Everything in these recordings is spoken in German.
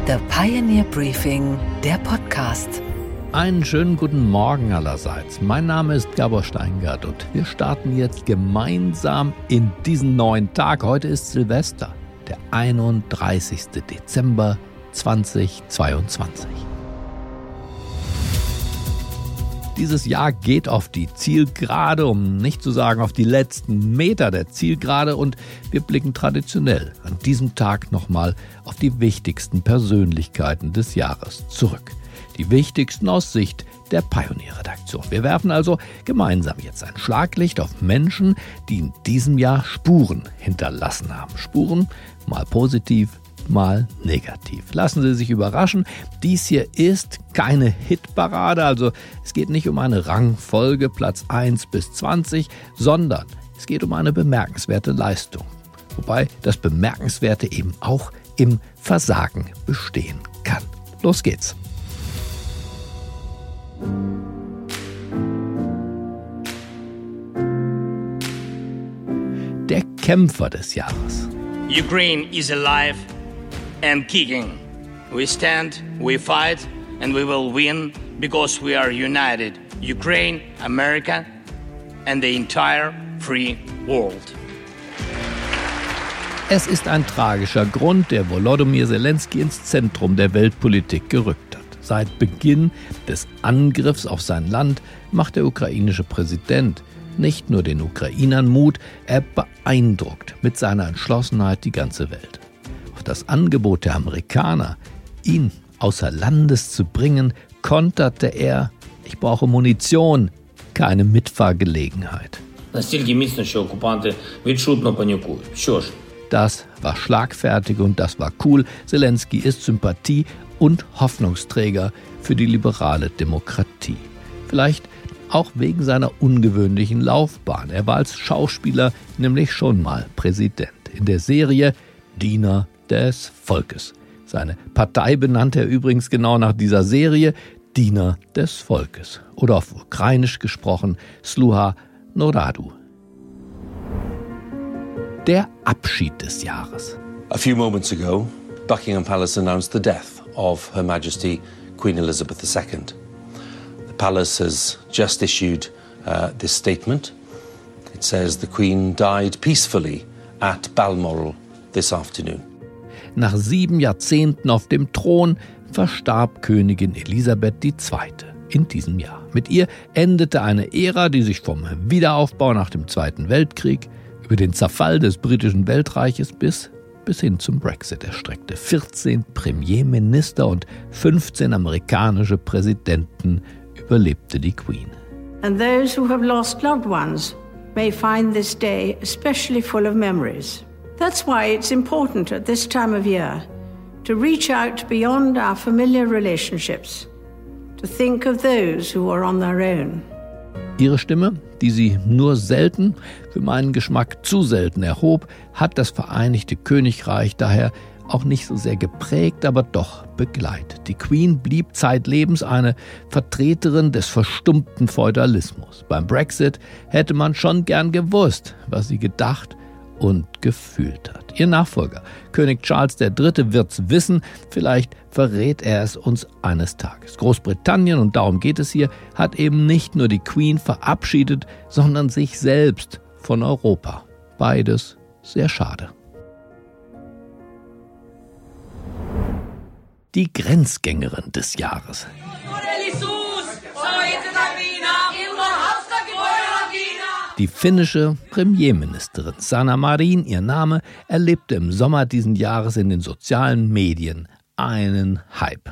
The Pioneer Briefing, der Podcast. Einen schönen guten Morgen allerseits. Mein Name ist Gabor Steingart und wir starten jetzt gemeinsam in diesen neuen Tag. Heute ist Silvester, der 31. Dezember 2022. Dieses Jahr geht auf die Zielgerade, um nicht zu sagen auf die letzten Meter der Zielgerade, und wir blicken traditionell an diesem Tag nochmal auf die wichtigsten Persönlichkeiten des Jahres zurück. Die wichtigsten aus Sicht der Pioneer-Redaktion. Wir werfen also gemeinsam jetzt ein Schlaglicht auf Menschen, die in diesem Jahr Spuren hinterlassen haben. Spuren, mal positiv, mal negativ. Lassen Sie sich überraschen, dies hier ist keine Hitparade, also es geht nicht um eine Rangfolge Platz 1 bis 20, sondern es geht um eine bemerkenswerte Leistung. Wobei das Bemerkenswerte eben auch im Versagen bestehen kann. Los geht's! Der Kämpfer des Jahres. Ukraine is alive and kicking. We stand, we fight, and we will win because we are united. Ukraine, America, and the entire free world. Es ist ein tragischer Grund, der Volodymyr Zelensky ins Zentrum der Weltpolitik gerückt hat. Seit Beginn des Angriffs auf sein Land macht der ukrainische Präsident nicht nur den Ukrainern Mut, er beeindruckt mit seiner Entschlossenheit die ganze Welt. Auf das Angebot der Amerikaner, ihn außer Landes zu bringen, konterte er: Ich brauche Munition, keine Mitfahrgelegenheit. Das war schlagfertig und das war cool. Zelensky ist Sympathie und Hoffnungsträger für die liberale Demokratie. Vielleicht auch wegen seiner ungewöhnlichen Laufbahn. Er war als Schauspieler nämlich schon mal Präsident. In der Serie Diener des Volkes. Seine Partei benannte er übrigens genau nach dieser Serie, Diener des Volkes. Oder auf Ukrainisch gesprochen, Sluha Narodu. Der Abschied des Jahres. A few moments ago, Buckingham Palace announced the death of Her Majesty Queen Elizabeth II. The palace has just issued this statement. It says the Queen died peacefully at Balmoral this afternoon. Nach 7 Jahrzehnten auf dem Thron verstarb Königin Elisabeth II. In diesem Jahr. Mit ihr endete eine Ära, die sich vom Wiederaufbau nach dem Zweiten Weltkrieg über den Zerfall des britischen Weltreiches bis hin zum Brexit erstreckte. 14 Premierminister und 15 amerikanische Präsidenten überlebte die Queen. And those who have lost loved ones may find this day especially full of memories. That's why it's important at this time of year to reach out beyond our familiar relationships, to think of those who are on their own. Ihre Stimme, die sie nur selten, für meinen Geschmack zu selten erhob, hat das Vereinigte Königreich daher auch nicht so sehr geprägt, aber doch begleitet. Die Queen blieb zeitlebens eine Vertreterin des verstummten Feudalismus. Beim Brexit hätte man schon gern gewusst, was sie gedacht und gefühlt hat. Ihr Nachfolger, König Charles III., wird's wissen, vielleicht verrät er es uns eines Tages. Großbritannien, und darum geht es hier, hat eben nicht nur die Queen verabschiedet, sondern sich selbst von Europa. Beides sehr schade. Die Grenzgängerin des Jahres. Die finnische Premierministerin Sanna Marin, ihr Name, erlebte im Sommer diesen Jahres in den sozialen Medien einen Hype.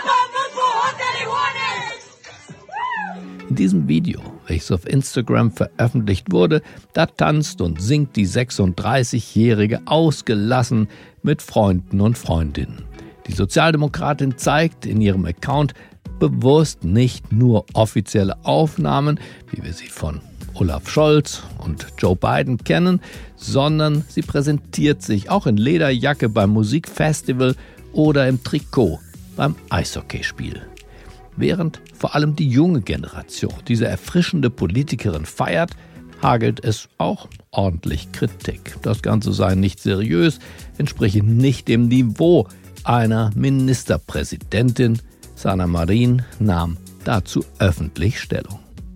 In diesem Video, welches auf Instagram veröffentlicht wurde, da tanzt und singt die 36-Jährige ausgelassen mit Freunden und Freundinnen. Die Sozialdemokratin zeigt in ihrem Account bewusst nicht nur offizielle Aufnahmen, wie wir sie von Olaf Scholz und Joe Biden kennen, sondern sie präsentiert sich auch in Lederjacke beim Musikfestival oder im Trikot beim Eishockeyspiel. Während vor allem die junge Generation diese erfrischende Politikerin feiert, hagelt es auch ordentlich Kritik. Das Ganze sei nicht seriös, entspreche nicht dem Niveau einer Ministerpräsidentin. Sanna Marin nahm dazu öffentlich Stellung.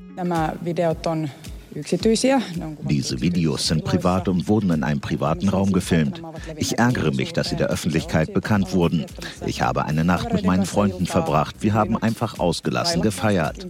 Diese Videos sind privat und wurden in einem privaten Raum gefilmt. Ich ärgere mich, dass sie der Öffentlichkeit bekannt wurden. Ich habe eine Nacht mit meinen Freunden verbracht. Wir haben einfach ausgelassen gefeiert.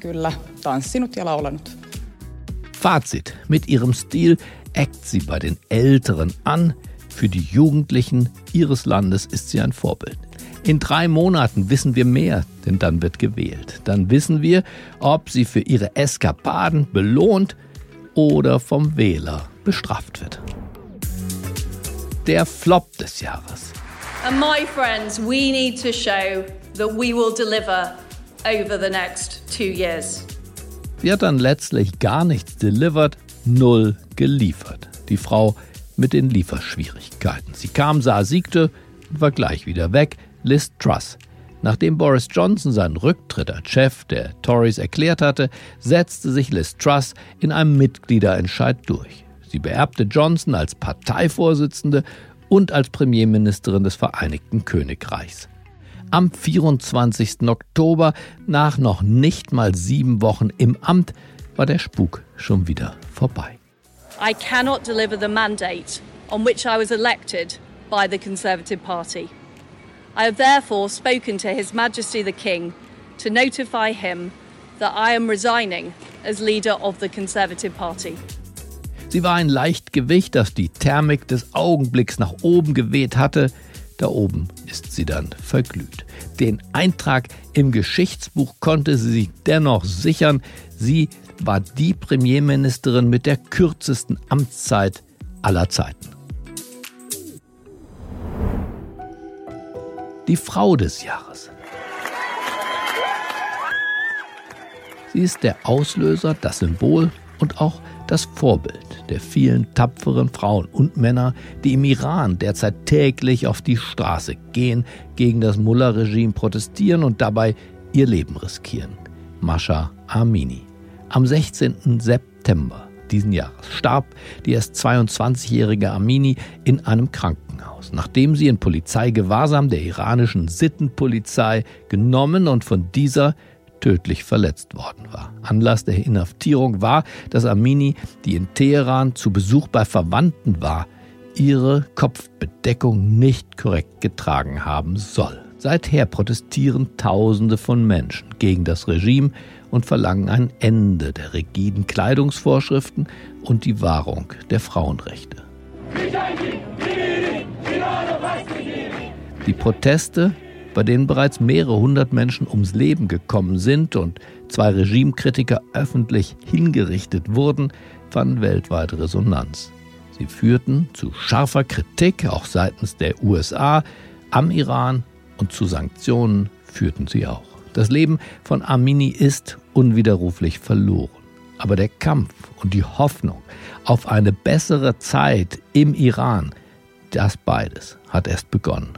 Fazit: Mit ihrem Stil eckt sie bei den Älteren an. Für die Jugendlichen ihres Landes ist sie ein Vorbild. In 3 Monaten wissen wir mehr, denn dann wird gewählt. Dann wissen wir, ob sie für ihre Eskapaden belohnt oder vom Wähler bestraft wird. Der Flop des Jahres. And my friends, we need to show that we will deliver over the next 2 years. Sie hat dann letztlich gar nichts delivered, 0 geliefert. Die Frau mit den Lieferschwierigkeiten. Sie kam, sah, siegte und war gleich wieder weg. Liz Truss. Nachdem Boris Johnson seinen Rücktritt als Chef der Tories erklärt hatte, setzte sich Liz Truss in einem Mitgliederentscheid durch. Sie beerbte Johnson als Parteivorsitzende und als Premierministerin des Vereinigten Königreichs. Am 24. Oktober, nach noch nicht mal 7 Wochen im Amt, war der Spuk schon wieder vorbei. I cannot deliver the mandate on which I was elected by the Conservative Party. I have therefore spoken to His Majesty the King to notify him that I am resigning as leader of the Conservative Party. Sie war ein Leichtgewicht, das die Thermik des Augenblicks nach oben geweht hatte. Da oben ist sie dann verglüht. Den Eintrag im Geschichtsbuch konnte sie sich dennoch sichern. Sie war die Premierministerin mit der kürzesten Amtszeit aller Zeiten. Die Frau des Jahres. Sie ist der Auslöser, das Symbol und auch das Vorbild der vielen tapferen Frauen und Männer, die im Iran derzeit täglich auf die Straße gehen, gegen das Mullah-Regime protestieren und dabei ihr Leben riskieren. Mahsa Amini. Am 16. September diesen Jahres starb die erst 22-jährige Amini in einem Krankenhaus, nachdem sie in Polizeigewahrsam der iranischen Sittenpolizei genommen und von dieser tödlich verletzt worden war. Anlass der Inhaftierung war, dass Amini, die in Teheran zu Besuch bei Verwandten war, ihre Kopfbedeckung nicht korrekt getragen haben soll. Seither protestieren Tausende von Menschen gegen das Regime und verlangen ein Ende der rigiden Kleidungsvorschriften und die Wahrung der Frauenrechte. Die Proteste, bei denen bereits mehrere hundert Menschen ums Leben gekommen sind und 2 Regimekritiker öffentlich hingerichtet wurden, fanden weltweit Resonanz. Sie führten zu scharfer Kritik, auch seitens der USA, am Iran, und zu Sanktionen führten sie auch. Das Leben von Amini ist unwiderruflich verloren. Aber der Kampf und die Hoffnung auf eine bessere Zeit im Iran, das beides hat erst begonnen.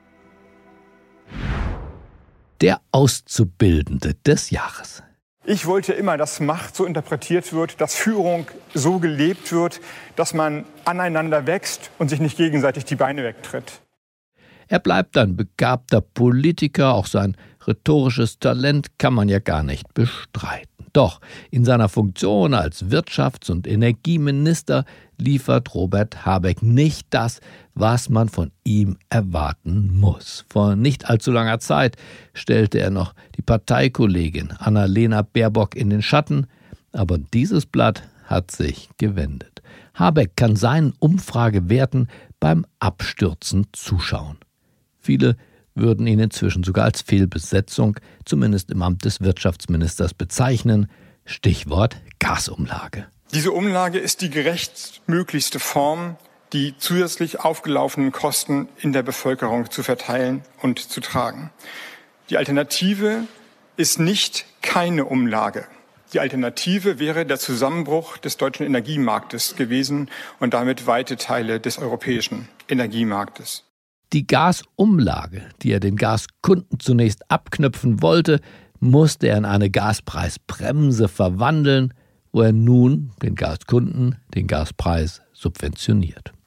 Der Auszubildende des Jahres. Ich wollte immer, dass Macht so interpretiert wird, dass Führung so gelebt wird, dass man aneinander wächst und sich nicht gegenseitig die Beine wegtritt. Er bleibt ein begabter Politiker, auch sein rhetorisches Talent kann man ja gar nicht bestreiten. Doch in seiner Funktion als Wirtschafts- und Energieminister liefert Robert Habeck nicht das, was man von ihm erwarten muss. Vor nicht allzu langer Zeit stellte er noch die Parteikollegin Annalena Baerbock in den Schatten, aber dieses Blatt hat sich gewendet. Habeck kann seinen Umfragewerten beim Abstürzen zuschauen. Viele würden ihn inzwischen sogar als Fehlbesetzung, zumindest im Amt des Wirtschaftsministers, bezeichnen. Stichwort Gasumlage. Diese Umlage ist die gerechtmöglichste Form, die zusätzlich aufgelaufenen Kosten in der Bevölkerung zu verteilen und zu tragen. Die Alternative ist nicht keine Umlage. Die Alternative wäre der Zusammenbruch des deutschen Energiemarktes gewesen und damit weite Teile des europäischen Energiemarktes. Die Gasumlage, die er den Gaskunden zunächst abknüpfen wollte, musste er in eine Gaspreisbremse verwandeln, wo er nun den Gaskunden den Gaspreis subventioniert.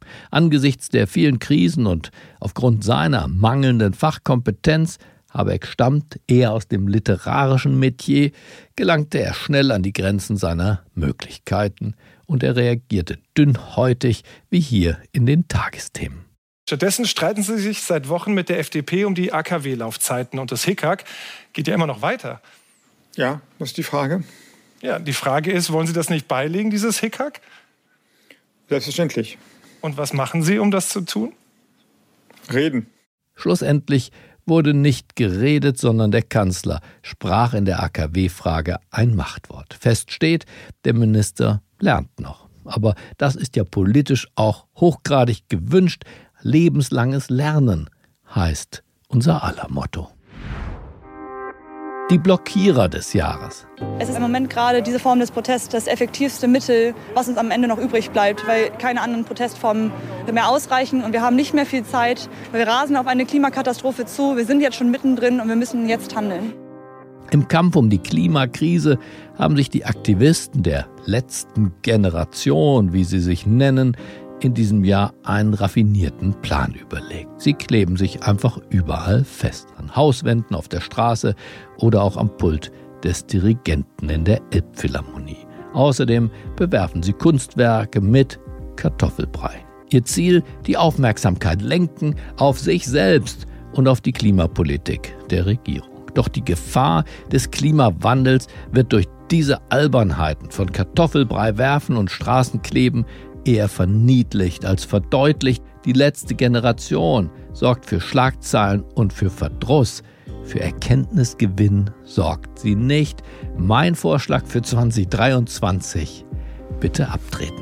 Angesichts der vielen Krisen und aufgrund seiner mangelnden Fachkompetenz, Habeck stammt eher aus dem literarischen Metier, gelangte er schnell an die Grenzen seiner Möglichkeiten und er reagierte dünnhäutig wie hier in den Tagesthemen. Stattdessen streiten sie sich seit Wochen mit der FDP um die AKW-Laufzeiten und das Hickhack geht ja immer noch weiter. Ja, das ist die Frage. Ja, die Frage ist, wollen Sie das nicht beilegen, dieses Hickhack? Selbstverständlich. Und was machen Sie, um das zu tun? Reden. Schlussendlich wurde nicht geredet, sondern der Kanzler sprach in der AKW-Frage ein Machtwort. Fest steht, der Minister lernt noch. Aber das ist ja politisch auch hochgradig gewünscht. Lebenslanges Lernen heißt unser aller Motto. Die Blockierer des Jahres. Es ist im Moment gerade diese Form des Protests das effektivste Mittel, was uns am Ende noch übrig bleibt, weil keine anderen Protestformen mehr ausreichen und wir haben nicht mehr viel Zeit. Wir rasen auf eine Klimakatastrophe zu, wir sind jetzt schon mittendrin und wir müssen jetzt handeln. Im Kampf um die Klimakrise haben sich die Aktivisten der letzten Generation, wie sie sich nennen, in diesem Jahr einen raffinierten Plan überlegt. Sie kleben sich einfach überall fest, an Hauswänden, auf der Straße oder auch am Pult des Dirigenten in der Elbphilharmonie. Außerdem bewerfen sie Kunstwerke mit Kartoffelbrei. Ihr Ziel, die Aufmerksamkeit lenken auf sich selbst und auf die Klimapolitik der Regierung. Doch die Gefahr des Klimawandels wird durch diese Albernheiten von Kartoffelbrei werfen und Straßenkleben eher verniedlicht als verdeutlicht. Die letzte Generation sorgt für Schlagzeilen und für Verdruss. Für Erkenntnisgewinn sorgt sie nicht. Mein Vorschlag für 2023: bitte abtreten.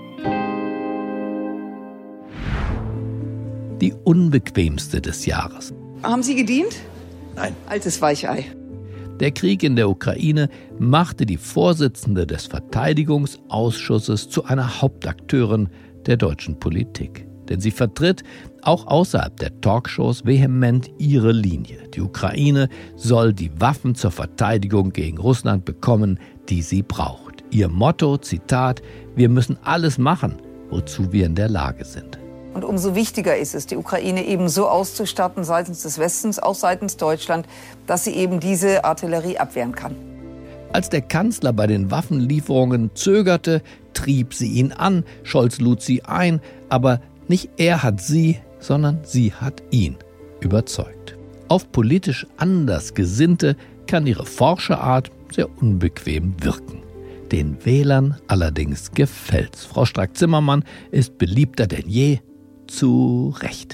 Die unbequemste des Jahres. Haben Sie gedient? Nein. Altes Weichei. Der Krieg in der Ukraine machte die Vorsitzende des Verteidigungsausschusses zu einer Hauptakteurin der deutschen Politik. Denn sie vertritt auch außerhalb der Talkshows vehement ihre Linie. Die Ukraine soll die Waffen zur Verteidigung gegen Russland bekommen, die sie braucht. Ihr Motto, Zitat: Wir müssen alles machen, wozu wir in der Lage sind. Und umso wichtiger ist es, die Ukraine eben so auszustatten, seitens des Westens, auch seitens Deutschland, dass sie eben diese Artillerie abwehren kann. Als der Kanzler bei den Waffenlieferungen zögerte, trieb sie ihn an. Scholz lud sie ein, aber nicht er hat sie, sondern sie hat ihn überzeugt. Auf politisch Andersgesinnte kann ihre forsche Art sehr unbequem wirken. Den Wählern allerdings gefällt's. Frau Strack-Zimmermann ist beliebter denn je. Zu Recht.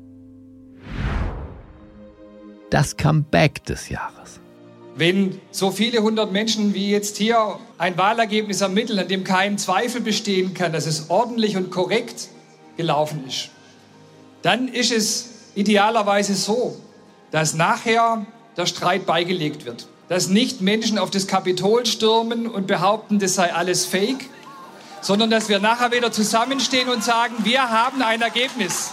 Das Comeback des Jahres. Wenn so viele hundert Menschen wie jetzt hier ein Wahlergebnis ermitteln, an dem kein Zweifel bestehen kann, dass es ordentlich und korrekt gelaufen ist, dann ist es idealerweise so, dass nachher der Streit beigelegt wird. Dass nicht Menschen auf das Kapitol stürmen und behaupten, das sei alles Fake, sondern dass wir nachher wieder zusammenstehen und sagen, wir haben ein Ergebnis.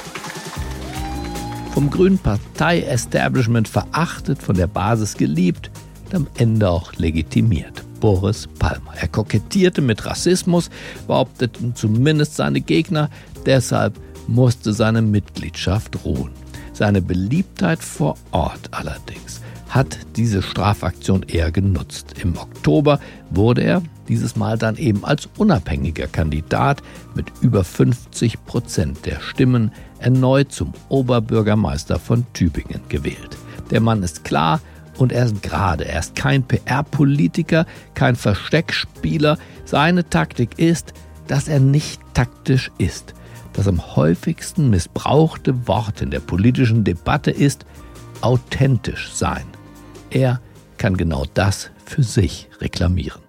Vom grünen Partei-Establishment verachtet, von der Basis geliebt und am Ende auch legitimiert. Boris Palmer. Er kokettierte mit Rassismus, behaupteten zumindest seine Gegner, deshalb musste seine Mitgliedschaft ruhen. Seine Beliebtheit vor Ort allerdings hat diese Strafaktion eher genutzt. Im Oktober wurde er dieses Mal dann eben als unabhängiger Kandidat mit über 50% der Stimmen erneut zum Oberbürgermeister von Tübingen gewählt. Der Mann ist klar und er ist gerade. Er ist kein PR-Politiker, kein Versteckspieler. Seine Taktik ist, dass er nicht taktisch ist. Das am häufigsten missbrauchte Wort in der politischen Debatte ist authentisch sein. Er kann genau das für sich reklamieren.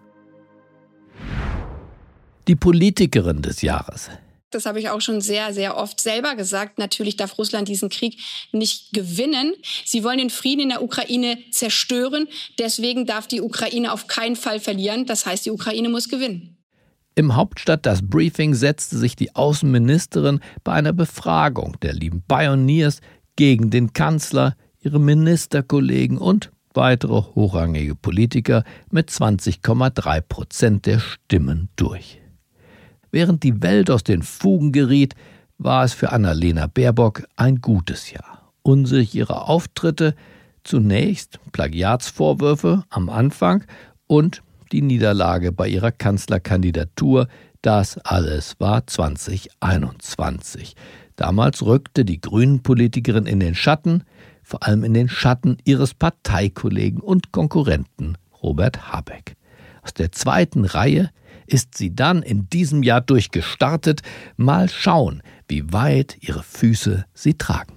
Die Politikerin des Jahres. Das habe ich auch schon sehr, sehr oft selber gesagt. Natürlich darf Russland diesen Krieg nicht gewinnen. Sie wollen den Frieden in der Ukraine zerstören. Deswegen darf die Ukraine auf keinen Fall verlieren. Das heißt, die Ukraine muss gewinnen. Im Hauptstadt das Briefing setzte sich die Außenministerin bei einer Befragung der lieben Pioneers gegen den Kanzler, ihre Ministerkollegen und weitere hochrangige Politiker mit 20,3% der Stimmen durch. Während die Welt aus den Fugen geriet, war es für Annalena Baerbock ein gutes Jahr. Unsichere Auftritte, zunächst Plagiatsvorwürfe am Anfang und die Niederlage bei ihrer Kanzlerkandidatur. Das alles war 2021. Damals rückte die Grünen-Politikerin in den Schatten, vor allem in den Schatten ihres Parteikollegen und Konkurrenten Robert Habeck. Aus der zweiten Reihe ist sie dann in diesem Jahr durchgestartet. Mal schauen, wie weit ihre Füße sie tragen.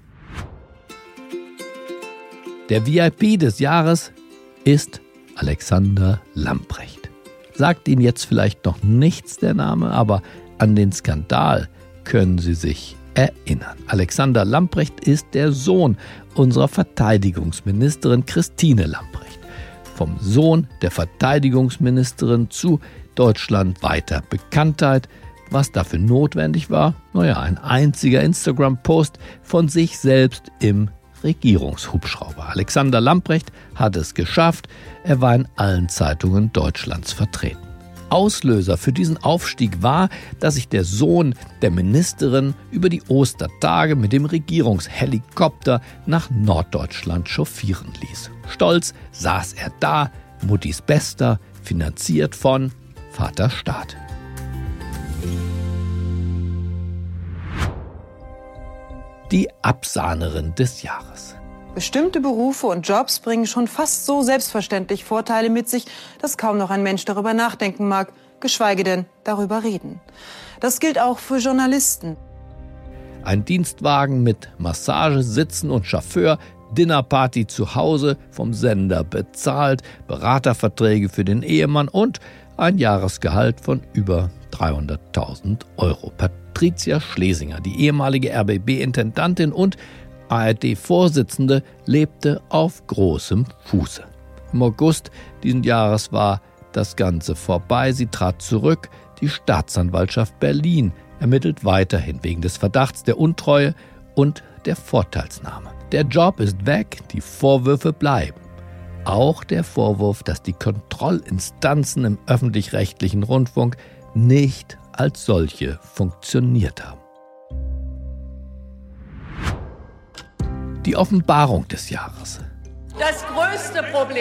Der VIP des Jahres ist Alexander Lamprecht. Sagt Ihnen jetzt vielleicht noch nichts der Name, aber an den Skandal können Sie sich erinnern. Alexander Lamprecht ist der Sohn unserer Verteidigungsministerin Christine Lamprecht. Vom Sohn der Verteidigungsministerin zu deutschlandweiter Bekanntheit. Was dafür notwendig war? Ein einziger Instagram-Post von sich selbst im Regierungshubschrauber. Alexander Lamprecht hat es geschafft. Er war in allen Zeitungen Deutschlands vertreten. Auslöser für diesen Aufstieg war, dass sich der Sohn der Ministerin über die Ostertage mit dem Regierungshelikopter nach Norddeutschland chauffieren ließ. Stolz saß er da, Muttis Bester, finanziert von Vater Staat. Die Absahnerin des Jahres. Bestimmte Berufe und Jobs bringen schon fast so selbstverständlich Vorteile mit sich, dass kaum noch ein Mensch darüber nachdenken mag, geschweige denn darüber reden. Das gilt auch für Journalisten. Ein Dienstwagen mit Massage, Sitzen und Chauffeur, Dinnerparty zu Hause, vom Sender bezahlt, Beraterverträge für den Ehemann und ein Jahresgehalt von über 300.000 Euro. Patricia Schlesinger, die ehemalige RBB-Intendantin und ARD-Vorsitzende, lebte auf großem Fuße. Im August diesen Jahres war das Ganze vorbei. Sie trat zurück. Die Staatsanwaltschaft Berlin ermittelt weiterhin wegen des Verdachts der Untreue und der Vorteilsnahme. Der Job ist weg, die Vorwürfe bleiben. Auch der Vorwurf, dass die Kontrollinstanzen im öffentlich-rechtlichen Rundfunk nicht als solche funktioniert haben. Die Offenbarung des Jahres. Das größte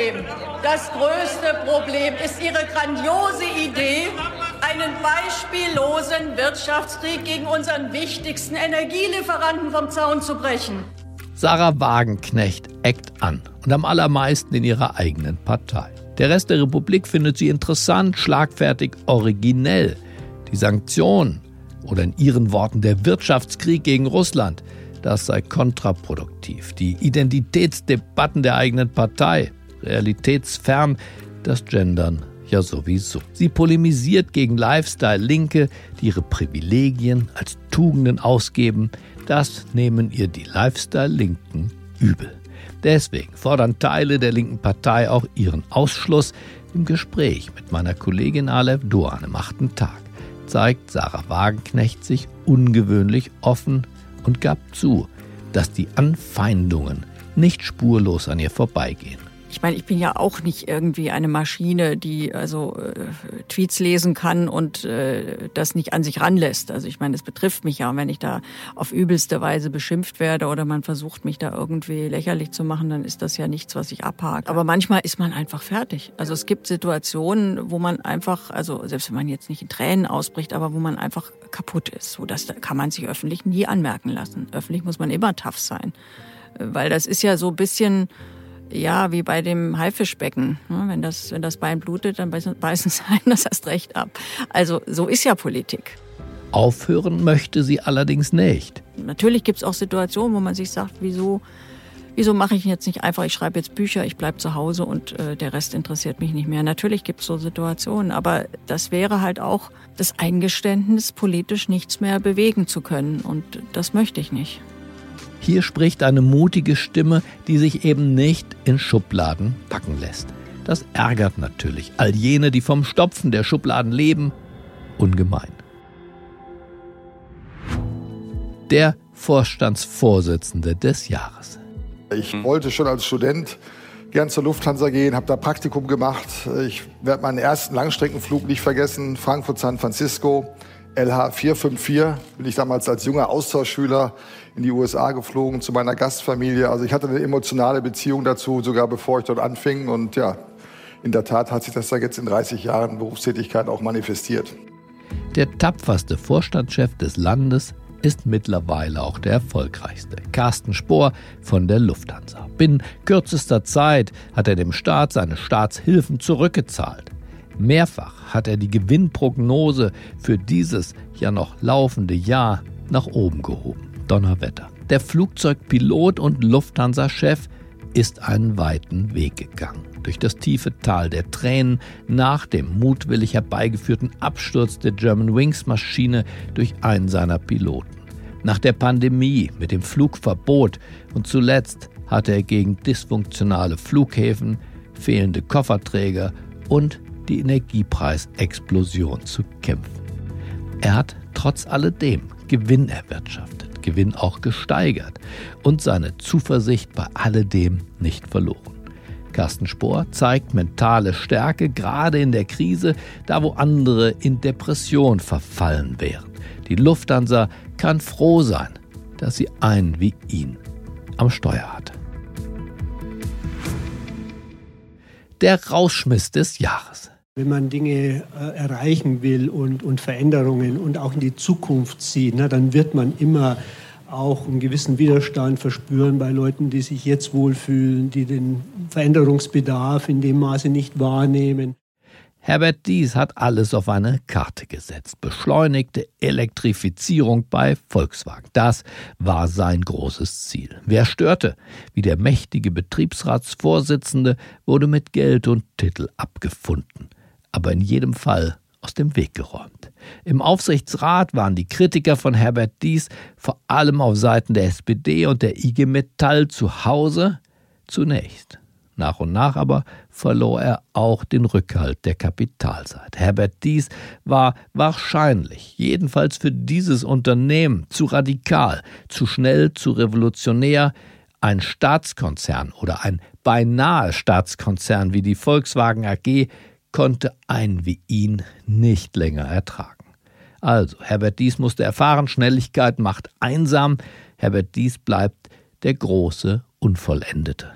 Problem ist Ihre grandiose Idee, einen beispiellosen Wirtschaftskrieg gegen unseren wichtigsten Energielieferanten vom Zaun zu brechen. Sarah Wagenknecht eckt an und am allermeisten in ihrer eigenen Partei. Der Rest der Republik findet sie interessant, schlagfertig, originell. Die Sanktionen oder in ihren Worten der Wirtschaftskrieg gegen Russland, das sei kontraproduktiv. Die Identitätsdebatten der eigenen Partei, realitätsfern, das Gendern ja sowieso. Sie polemisiert gegen Lifestyle-Linke, die ihre Privilegien als Tugenden ausgeben. Das nehmen ihr die Lifestyle-Linken übel. Deswegen fordern Teile der linken Partei auch ihren Ausschluss. Im Gespräch mit meiner Kollegin Alef Doğan am 8. Tag zeigt Sarah Wagenknecht sich ungewöhnlich offen und gab zu, dass die Anfeindungen nicht spurlos an ihr vorbeigehen. Ich meine, ich bin ja auch nicht irgendwie eine Maschine, die Tweets lesen kann und das nicht an sich ranlässt. Also ich meine, es betrifft mich ja. Und wenn ich da auf übelste Weise beschimpft werde oder man versucht, mich da irgendwie lächerlich zu machen, dann ist das ja nichts, was ich abhake. Aber manchmal ist man einfach fertig. Also es gibt Situationen, wo man einfach, also selbst wenn man jetzt nicht in Tränen ausbricht, aber wo man einfach kaputt ist. So, das kann man sich öffentlich nie anmerken lassen. Öffentlich muss man immer tough sein. Weil das ist ja so ein bisschen... Ja, wie bei dem Haifischbecken. Wenn das Bein blutet, dann beißen sie einen das erst recht ab. Also so ist ja Politik. Aufhören möchte sie allerdings nicht. Natürlich gibt es auch Situationen, wo man sich sagt, wieso mache ich jetzt nicht einfach, ich schreibe jetzt Bücher, ich bleibe zu Hause und der Rest interessiert mich nicht mehr. Natürlich gibt es so Situationen, aber das wäre halt auch das Eingeständnis, politisch nichts mehr bewegen zu können. Und das möchte ich nicht. Hier spricht eine mutige Stimme, die sich eben nicht in Schubladen packen lässt. Das ärgert natürlich all jene, die vom Stopfen der Schubladen leben, ungemein. Der Vorstandsvorsitzende des Jahres. Ich wollte schon als Student gern zur Lufthansa gehen, habe da Praktikum gemacht. Ich werde meinen ersten Langstreckenflug nicht vergessen, Frankfurt-San Francisco. LH 454 bin ich damals als junger Austauschschüler in die USA geflogen zu meiner Gastfamilie. Also ich hatte eine emotionale Beziehung dazu, sogar bevor ich dort anfing. Und ja, in der Tat hat sich das da jetzt in 30 Jahren Berufstätigkeit auch manifestiert. Der tapferste Vorstandschef des Landes ist mittlerweile auch der erfolgreichste. Carsten Spohr von der Lufthansa. Binnen kürzester Zeit hat er dem Staat seine Staatshilfen zurückgezahlt. Mehrfach hat er die Gewinnprognose für dieses ja noch laufende Jahr nach oben gehoben. Donnerwetter. Der Flugzeugpilot und Lufthansa-Chef ist einen weiten Weg gegangen. Durch das tiefe Tal der Tränen nach dem mutwillig herbeigeführten Absturz der Germanwings-Maschine durch einen seiner Piloten. Nach der Pandemie mit dem Flugverbot und zuletzt hatte er gegen dysfunktionale Flughäfen, fehlende Kofferträger und die Energiepreisexplosion zu kämpfen. Er hat trotz alledem Gewinn erwirtschaftet, Gewinn auch gesteigert und seine Zuversicht bei alledem nicht verloren. Carsten Spohr zeigt mentale Stärke, gerade in der Krise, da wo andere in Depression verfallen wären. Die Lufthansa kann froh sein, dass sie einen wie ihn am Steuer hatte. Der Rauschmiss des Jahres. Wenn man Dinge erreichen will und Veränderungen und auch in die Zukunft sieht, dann wird man immer auch einen gewissen Widerstand verspüren bei Leuten, die sich jetzt wohlfühlen, die den Veränderungsbedarf in dem Maße nicht wahrnehmen. Herbert Diess hat alles auf eine Karte gesetzt. Beschleunigte Elektrifizierung bei Volkswagen. Das war sein großes Ziel. Wer störte? Wie der mächtige Betriebsratsvorsitzende wurde mit Geld und Titel abgefunden. Aber in jedem Fall aus dem Weg geräumt. Im Aufsichtsrat waren die Kritiker von Herbert Diess vor allem auf Seiten der SPD und der IG Metall zu Hause zunächst. Nach und nach aber verlor er auch den Rückhalt der Kapitalseite. Herbert Diess war wahrscheinlich, jedenfalls für dieses Unternehmen, zu radikal, zu schnell, zu revolutionär. Ein Staatskonzern oder ein beinahe Staatskonzern wie die Volkswagen AG konnte einen wie ihn nicht länger ertragen. Also, Herbert Diess musste erfahren, Schnelligkeit macht einsam. Herbert Diess bleibt der große Unvollendete.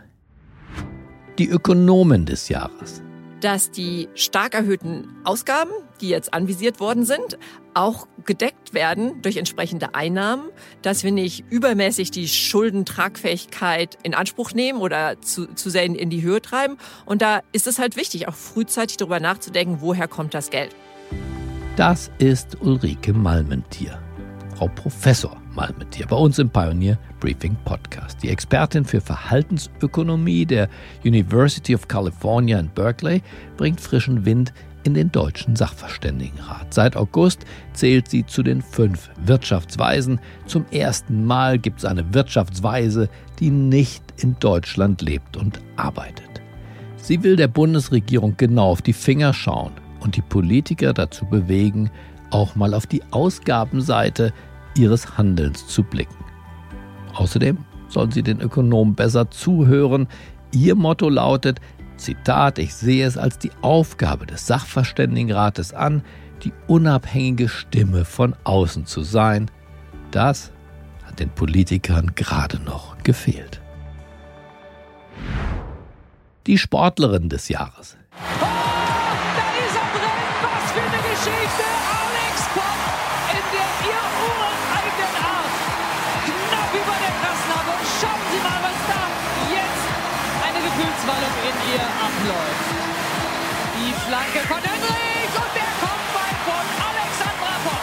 Die Ökonomen des Jahres. Dass die stark erhöhten Ausgaben, die jetzt anvisiert worden sind, auch gedeckt werden durch entsprechende Einnahmen, dass wir nicht übermäßig die Schuldentragfähigkeit in Anspruch nehmen oder zu sehr in die Höhe treiben. Und da ist es halt wichtig, auch frühzeitig darüber nachzudenken, woher kommt das Geld. Das ist Ulrike Malmentier, Frau Professor Malmentier, bei uns im Pioneer Briefing Podcast. Die Expertin für Verhaltensökonomie der University of California in Berkeley bringt frischen Wind in den Deutschen Sachverständigenrat. Seit August zählt sie zu den 5 Wirtschaftsweisen. Zum ersten Mal gibt es eine Wirtschaftsweise, die nicht in Deutschland lebt und arbeitet. Sie will der Bundesregierung genau auf die Finger schauen und die Politiker dazu bewegen, auch mal auf die Ausgabenseite ihres Handelns zu blicken. Außerdem sollen sie den Ökonomen besser zuhören. Ihr Motto lautet, Zitat, ich sehe es als die Aufgabe des Sachverständigenrates an, die unabhängige Stimme von außen zu sein. Das hat den Politikern gerade noch gefehlt. Die Sportlerin des Jahres. Die Flanke von Henrich und der Kopfball von Alexandra Popp.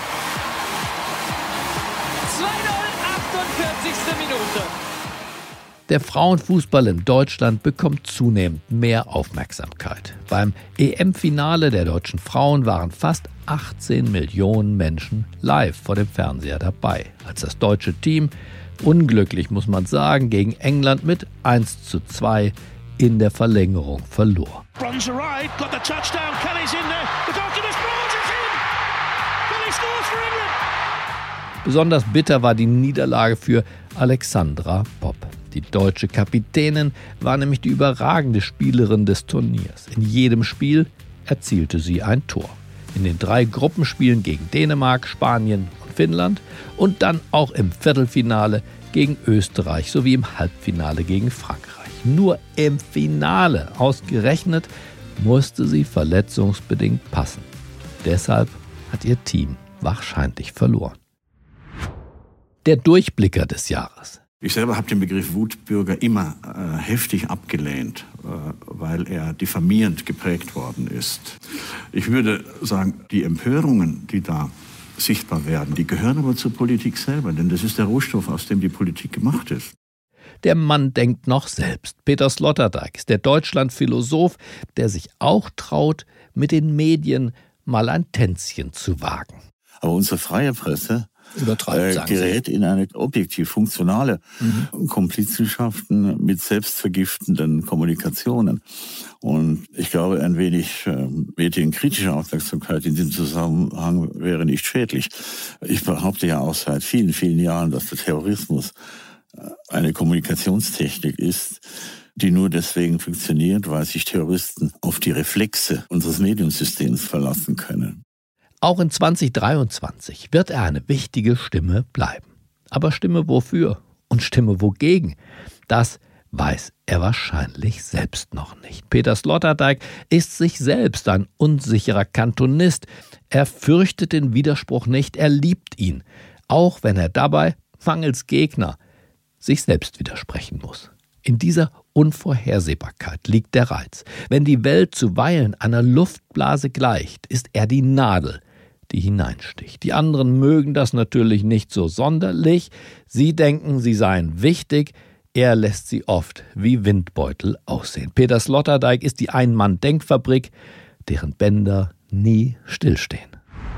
2:0, 48. Minute. Der Frauenfußball in Deutschland bekommt zunehmend mehr Aufmerksamkeit. Beim EM-Finale der deutschen Frauen waren fast 18 Millionen Menschen live vor dem Fernseher dabei, als das deutsche Team, unglücklich muss man sagen, gegen England mit 1:2 in der Verlängerung verlor. Bronze right, got the touchdown, Kelly's in there, the goalkeeper scores, it's in! Kelly scores for England! Besonders bitter war die Niederlage für Alexandra Popp. Die deutsche Kapitänin war nämlich die überragende Spielerin des Turniers. In jedem Spiel erzielte sie ein Tor. In den 3 Gruppenspielen gegen Dänemark, Spanien und Finnland und dann auch im Viertelfinale gegen Österreich sowie im Halbfinale gegen Frankreich. Nur im Finale ausgerechnet musste sie verletzungsbedingt passen. Deshalb hat ihr Team wahrscheinlich verloren. Der Durchblicker des Jahres. Ich selber habe den Begriff Wutbürger immer heftig abgelehnt, weil er diffamierend geprägt worden ist. Ich würde sagen, die Empörungen, die da sichtbar werden, die gehören aber zur Politik selber, denn das ist der Rohstoff, aus dem die Politik gemacht ist. Der Mann denkt noch selbst. Peter Sloterdijk ist der Deutschland-Philosoph, der sich auch traut, mit den Medien mal ein Tänzchen zu wagen. Aber unsere freie Presse gerät in eine objektiv funktionale Komplizenschaften mit selbstvergiftenden Kommunikationen. Und ich glaube, ein wenig medienkritische Aufmerksamkeit in diesem Zusammenhang wäre nicht schädlich. Ich behaupte ja auch seit vielen, vielen Jahren, dass der Terrorismus eine Kommunikationstechnik ist, die nur deswegen funktioniert, weil sich Terroristen auf die Reflexe unseres Mediensystems verlassen können. Auch in 2023 wird er eine wichtige Stimme bleiben. Aber Stimme wofür und Stimme wogegen? Das weiß er wahrscheinlich selbst noch nicht. Peter Sloterdijk ist sich selbst ein unsicherer Kantonist. Er fürchtet den Widerspruch nicht, er liebt ihn. Auch wenn er dabei, mangels Gegner, sich selbst widersprechen muss. In dieser Unvorhersehbarkeit liegt der Reiz. Wenn die Welt zuweilen einer Luftblase gleicht, ist er die Nadel, die hineinsticht. Die anderen mögen das natürlich nicht so sonderlich. Sie denken, sie seien wichtig. Er lässt sie oft wie Windbeutel aussehen. Peter Sloterdijk ist die Ein-Mann-Denkfabrik, deren Bänder nie stillstehen.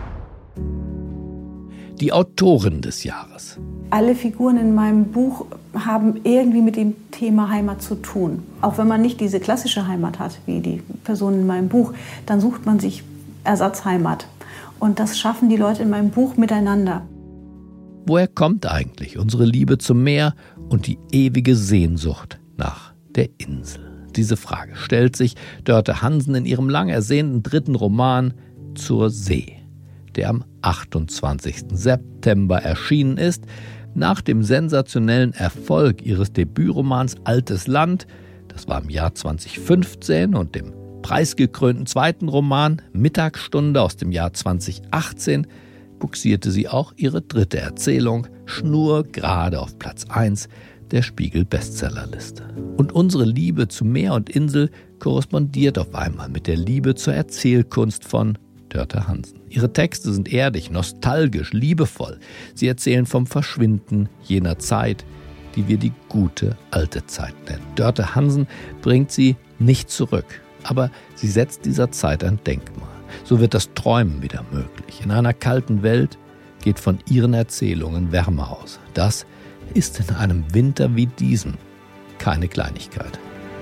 Die Autorin des Jahres. Alle Figuren in meinem Buch haben irgendwie mit dem Thema Heimat zu tun. Auch wenn man nicht diese klassische Heimat hat, wie die Personen in meinem Buch, dann sucht man sich Ersatzheimat. Und das schaffen die Leute in meinem Buch miteinander. Woher kommt eigentlich unsere Liebe zum Meer und die ewige Sehnsucht nach der Insel? Diese Frage stellt sich Dörte Hansen in ihrem lang ersehnten 3. Roman Zur See, der am 28. September erschienen ist, nach dem sensationellen Erfolg ihres Debütromans Altes Land, das war im Jahr 2015, und dem preisgekrönten 2. Roman Mittagsstunde aus dem Jahr 2018, buxierte sie auch ihre 3. Erzählung schnurgerade auf Platz 1 der Spiegel-Bestsellerliste. Und unsere Liebe zu Meer und Insel korrespondiert auf einmal mit der Liebe zur Erzählkunst von Dörte Hansen. Ihre Texte sind erdig, nostalgisch, liebevoll. Sie erzählen vom Verschwinden jener Zeit, die wir die gute alte Zeit nennen. Dörte Hansen bringt sie nicht zurück, aber sie setzt dieser Zeit ein Denkmal. So wird das Träumen wieder möglich. In einer kalten Welt geht von ihren Erzählungen Wärme aus. Das ist in einem Winter wie diesem keine Kleinigkeit.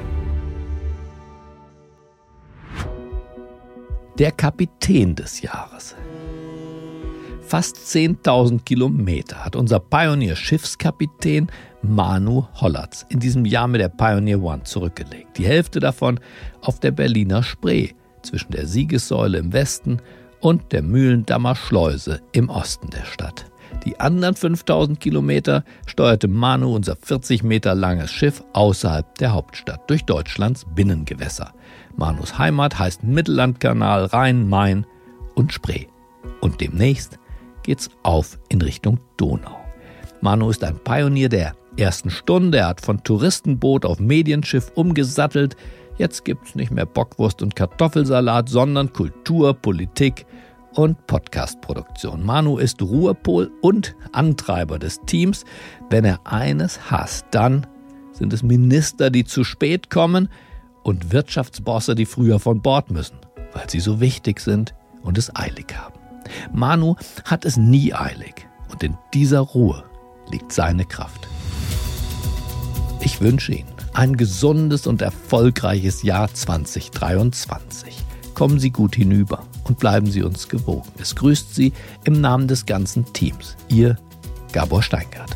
Der Kapitän des Jahres. Fast 10.000 Kilometer hat unser Pioneer-Schiffskapitän Manu Hollatz in diesem Jahr mit der Pioneer One zurückgelegt. Die Hälfte davon auf der Berliner Spree, zwischen der Siegessäule im Westen und der Mühlendammer Schleuse im Osten der Stadt. Die anderen 5.000 Kilometer steuerte Manu unser 40 Meter langes Schiff außerhalb der Hauptstadt durch Deutschlands Binnengewässer. Manus Heimat heißt Mittellandkanal, Rhein, Main und Spree. Und demnächst geht's auf in Richtung Donau. Manu ist ein Pionier der ersten Stunde. Er hat von Touristenboot auf Medienschiff umgesattelt. Jetzt gibt's nicht mehr Bockwurst und Kartoffelsalat, sondern Kultur, Politik und Podcast-Produktion. Manu ist Ruhepol und Antreiber des Teams. Wenn er eines hasst, dann sind es Minister, die zu spät kommen, und Wirtschaftsbosse, die früher von Bord müssen, weil sie so wichtig sind und es eilig haben. Manu hat es nie eilig und in dieser Ruhe liegt seine Kraft. Ich wünsche Ihnen ein gesundes und erfolgreiches Jahr 2023. Kommen Sie gut hinüber und bleiben Sie uns gewogen. Es grüßt Sie im Namen des ganzen Teams. Ihr Gabor Steingart.